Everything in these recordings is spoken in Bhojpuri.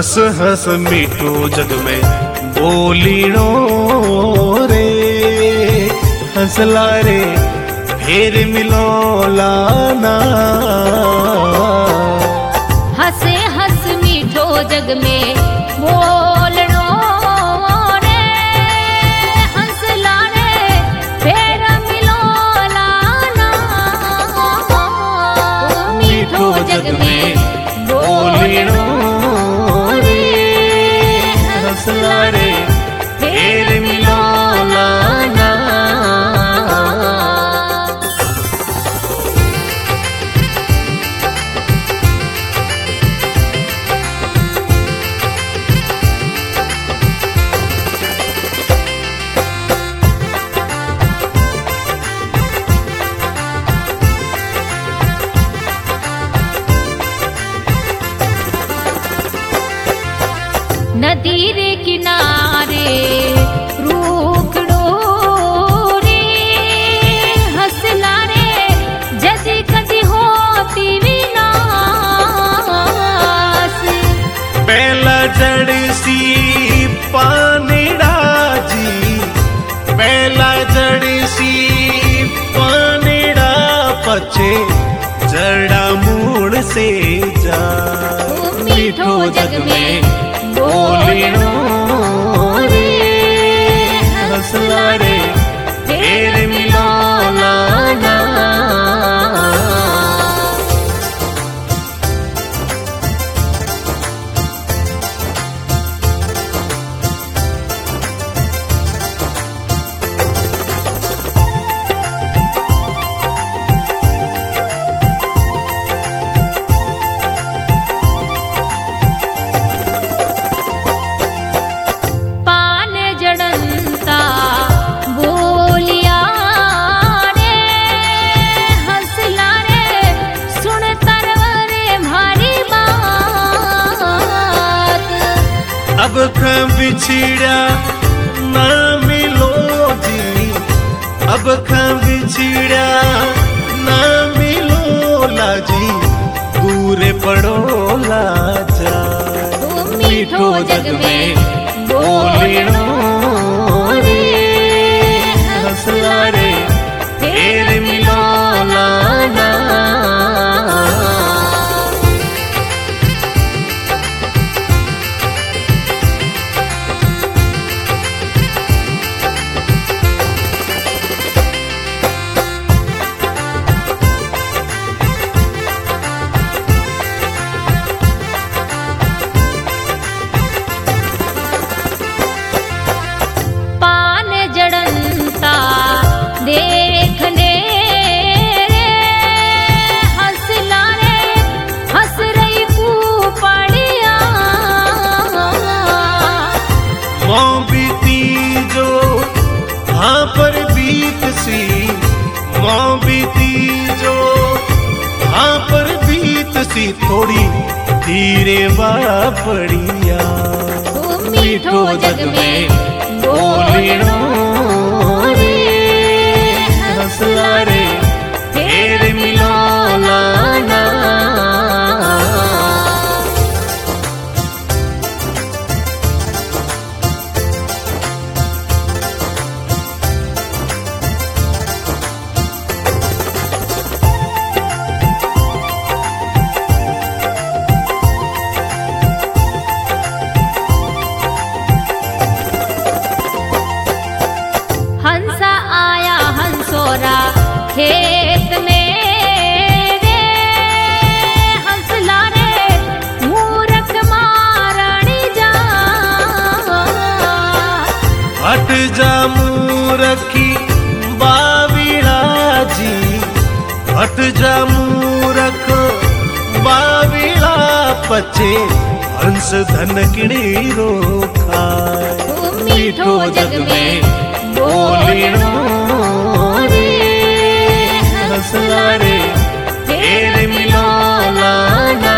हंस हंस मीठो जग में बोलीणो रे, हंसला रे फेर मिलो लाना। हंसे हंस मीठो जग में बोलणो रे, हंसला रे फेर मिलो लाना। मीठो जग में बोलणो रे, हंसला रे फेर मिलो लाना। नदी रे किनारे रूखड़ो रे, हंसला रे जैसे कदी होती विनाश। पहला जड़सी पानीड़ा जी, पहला जड़सी पानीड़ा पछे जड़ा मूड़ से जा। मीठो जग में बोलणो रे, हंसला रे फेर मिलो लाना। अब खं बिछड़ा ना मिलो जी, अब खं बिछड़ा ना मिलो लाजी, दूर पड़ो लाजा। मीठो जग में बोलणो रे, हंसला रे फेर मिलो लाना। देखने रे, हंसला रे हंस रही कुपड़िया। मों बीती जो हाँ पर बीत सी, मों बीती जो हाँ पर बीत सी, थोड़ी धीरे बापड़िया। मीठो जग में बोलणो रे, हंसला रे फेर मिलो लाना। हंसा आया हंसोरा खेत में रे, हंसला रे मूरख मारणी जा। हट जा मूरखी बाविड़ा जी, हट जा मूरख बाविड़ा पचे हंस धन किणी रो खाए। मीठो जग में बोलणो रे, हंसला रे फेर मिलो लाना।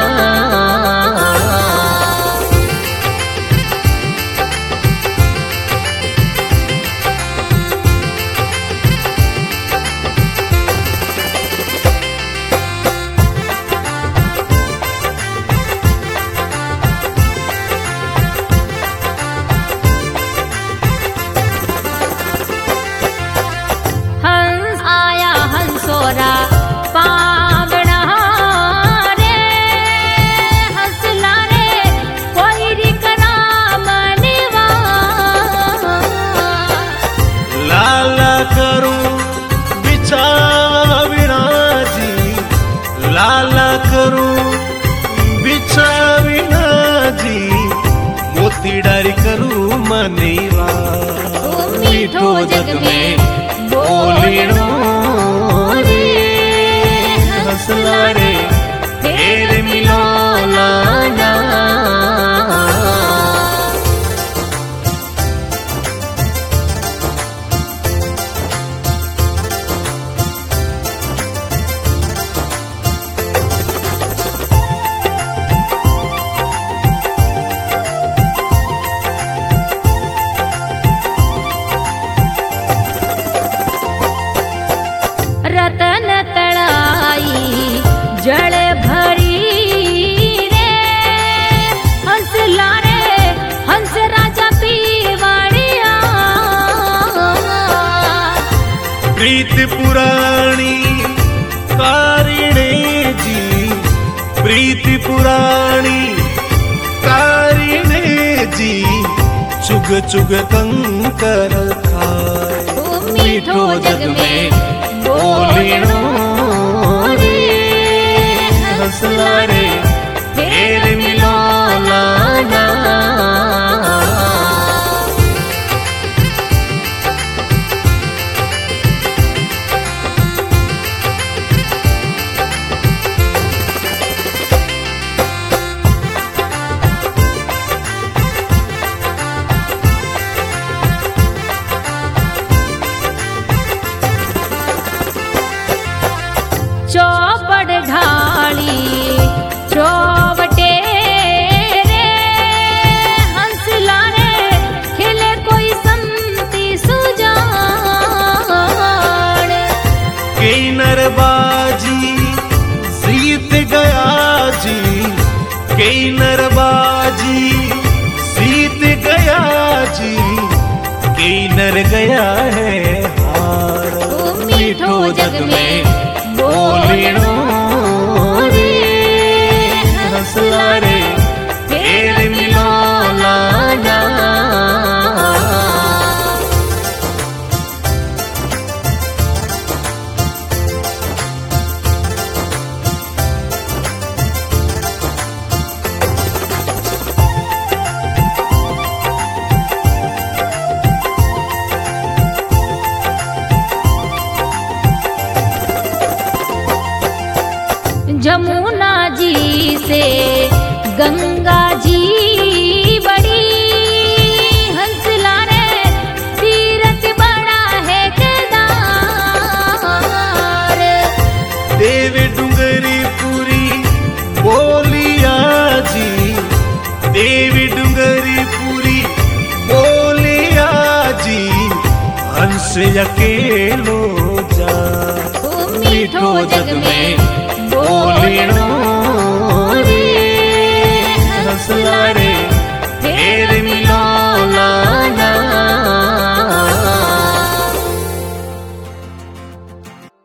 मनीवा मीठो जग में बोलिणो रे हंसला रे फेर मिलो लाना रतन तड़ाई जल भरी रे हंसला रे हंस राजा पीवाड़िया प्रीत पुराणी कारिणे जी प्रीत पुराणी कारिणे जी चुग चुग कंकर खाए मीठो जग में बोलिणो रे हंसला रे फेर मिलो लाना चौपड़ ढाली चौवटे रे हंसला रे खिले कोई संती सुजान कई नरबाजी जीत गया जी कई नरबाजी जीत गया जी कई नर गया है हार मीठो जग में बोलिणो रे हंसला रे फेर मिलो लाना जमुना जी से गंगा जी बड़ी हंसला रे तीरथ बड़ा है केदार देव डूंगरी पूरी बोलिया जी देव डूंगरी पूरी बोलिया जी हंस अकेलो जा मीठो जग में बोलिणो